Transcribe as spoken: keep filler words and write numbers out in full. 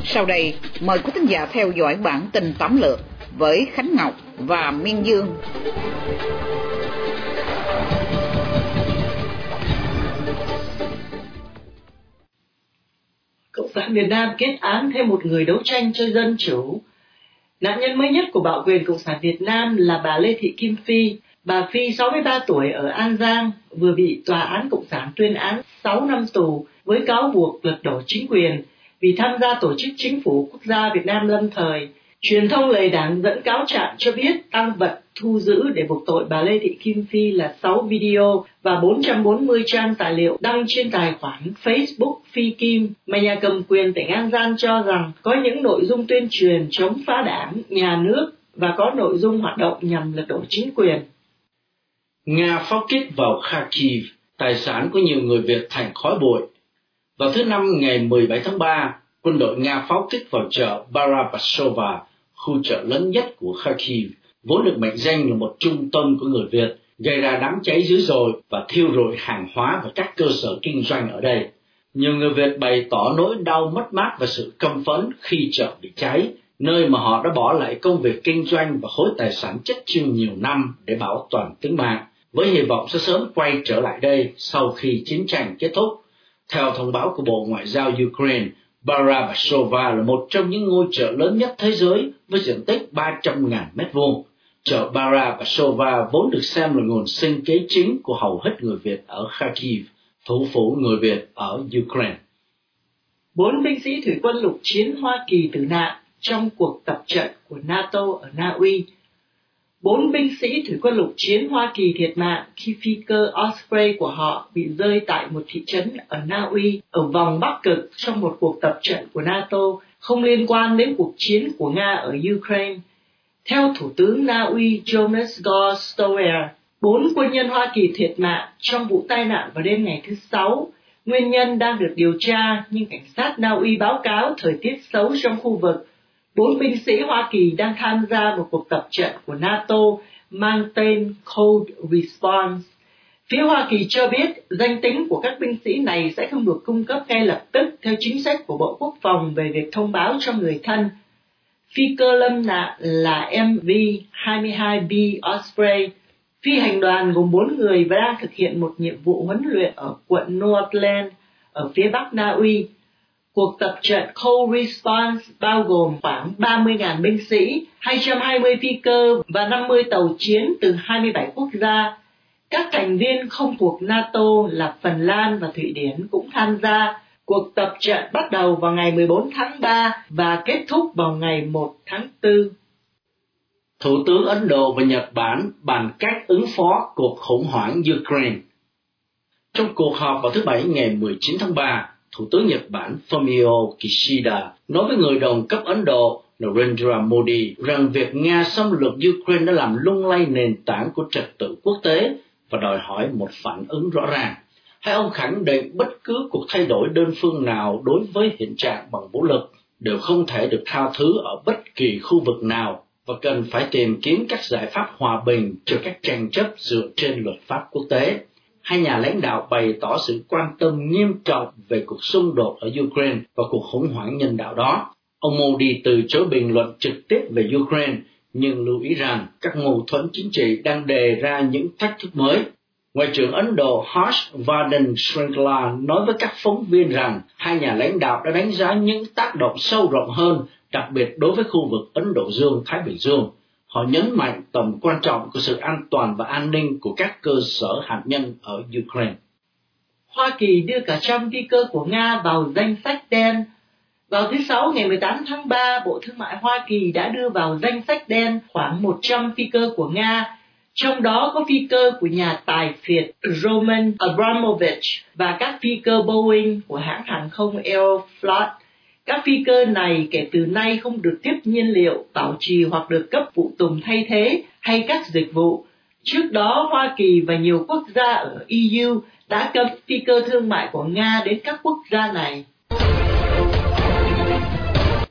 Sau đây, mời quý thính giả theo dõi bản tin tóm lược với Khánh Ngọc và Miên Dương. Cộng sản Việt Nam kết án thêm một người đấu tranh cho dân chủ. Nạn nhân mới nhất của bạo quyền Cộng sản Việt Nam là bà Lê Thị Kim Phi. Bà Phi, sáu mươi ba tuổi, ở An Giang, vừa bị Tòa án Cộng sản tuyên án sáu năm tù với cáo buộc lật đổ chính quyền vì tham gia tổ chức chính phủ quốc gia Việt Nam lâm thời. Truyền thông lời đảng dẫn cáo trạng cho biết tang vật thu giữ để buộc tội bà Lê Thị Kim Phi là sáu video và bốn trăm bốn mươi trang tài liệu đăng trên tài khoản Facebook Phi Kim, mà nhà cầm quyền tỉnh An Giang cho rằng có những nội dung tuyên truyền chống phá đảng, nhà nước và có nội dung hoạt động nhằm lật đổ chính quyền. Nga pháo kích vào Kharkiv, tài sản của nhiều người Việt thành khói bụi. Vào thứ Năm ngày mười bảy tháng ba, quân đội Nga pháo kích vào chợ Barabasova, khu chợ lớn nhất của Kharkiv, vốn được mệnh danh là một trung tâm của người Việt, gây ra đám cháy dữ dội và thiêu rụi hàng hóa và các cơ sở kinh doanh ở đây. Nhiều người Việt bày tỏ nỗi đau mất mát và sự căm phẫn khi chợ bị cháy, nơi mà họ đã bỏ lại công việc kinh doanh và khối tài sản chất chứa nhiều năm để bảo toàn tính mạng, với hy vọng sẽ sớm quay trở lại đây sau khi chiến tranh kết thúc. Theo thông báo của Bộ Ngoại giao Ukraine, Barabasova là một trong những ngôi chợ lớn nhất thế giới với diện tích ba trăm nghìn mét vuông. Chợ Barabasova vốn được xem là nguồn sinh kế chính của hầu hết người Việt ở Kharkiv, thủ phủ người Việt ở Ukraine. Bốn binh sĩ thủy quân lục chiến Hoa Kỳ tử nạn trong cuộc tập trận của NATO ở Na Uy. Bốn binh sĩ thủy quân lục chiến Hoa Kỳ thiệt mạng khi phi cơ Osprey của họ bị rơi tại một thị trấn ở Na Uy ở vòng Bắc Cực trong một cuộc tập trận của NATO không liên quan đến cuộc chiến của Nga ở Ukraine. Theo Thủ tướng Na Uy Jonas Gahr Støre, bốn quân nhân Hoa Kỳ thiệt mạng trong vụ tai nạn vào đêm ngày thứ Sáu. Nguyên nhân đang được điều tra, nhưng cảnh sát Na Uy báo cáo thời tiết xấu trong khu vực. Bốn binh sĩ Hoa Kỳ đang tham gia một cuộc tập trận của NATO mang tên Cold Response. Phía Hoa Kỳ cho biết danh tính của các binh sĩ này sẽ không được cung cấp ngay lập tức theo chính sách của Bộ Quốc phòng về việc thông báo cho người thân. Phi cơ lâm nạn là em vê hai hai B Osprey. Phi hành đoàn gồm bốn người và đang thực hiện một nhiệm vụ huấn luyện ở quận Northland ở phía bắc Na Uy. Cuộc tập trận Cold Response bao gồm khoảng ba mươi nghìn binh sĩ, hai trăm hai mươi phi cơ và năm mươi tàu chiến từ hai mươi bảy quốc gia. Các thành viên không thuộc NATO là Phần Lan và Thụy Điển cũng tham gia. Cuộc tập trận bắt đầu vào ngày mười bốn tháng ba và kết thúc vào ngày một tháng tư. Thủ tướng Ấn Độ và Nhật Bản bàn cách ứng phó cuộc khủng hoảng Ukraine. Trong cuộc họp vào thứ Bảy ngày mười chín tháng ba, Thủ tướng Nhật Bản Fumio Kishida nói với người đồng cấp Ấn Độ Narendra Modi rằng việc Nga xâm lược Ukraine đã làm lung lay nền tảng của trật tự quốc tế và đòi hỏi một phản ứng rõ ràng. Hai ông khẳng định bất cứ cuộc thay đổi đơn phương nào đối với hiện trạng bằng vũ lực đều không thể được tha thứ ở bất kỳ khu vực nào và cần phải tìm kiếm các giải pháp hòa bình cho các tranh chấp dựa trên luật pháp quốc tế. Hai nhà lãnh đạo bày tỏ sự quan tâm nghiêm trọng về cuộc xung đột ở Ukraine và cuộc khủng hoảng nhân đạo đó. Ông Modi từ chối bình luận trực tiếp về Ukraine, nhưng lưu ý rằng các mâu thuẫn chính trị đang đề ra những thách thức mới. Ngoại trưởng Ấn Độ Harsh Vardhan Shringla nói với các phóng viên rằng hai nhà lãnh đạo đã đánh giá những tác động sâu rộng hơn, đặc biệt đối với khu vực Ấn Độ Dương-Thái Bình Dương. Họ nhấn mạnh tầm quan trọng của sự an toàn và an ninh của các cơ sở hạt nhân ở Ukraine. Hoa Kỳ đưa cả trăm phi cơ của Nga vào danh sách đen. Vào thứ Sáu ngày mười tám tháng ba, Bộ Thương mại Hoa Kỳ đã đưa vào danh sách đen khoảng một trăm phi cơ của Nga, trong đó có phi cơ của nhà tài phiệt Roman Abramovich và các phi cơ Boeing của hãng hàng không Aeroflot. Các phi cơ này kể từ nay không được tiếp nhiên liệu, bảo trì hoặc được cấp phụ tùng thay thế hay các dịch vụ. Trước đó, Hoa Kỳ và nhiều quốc gia ở e u đã cấm phi cơ thương mại của Nga đến các quốc gia này.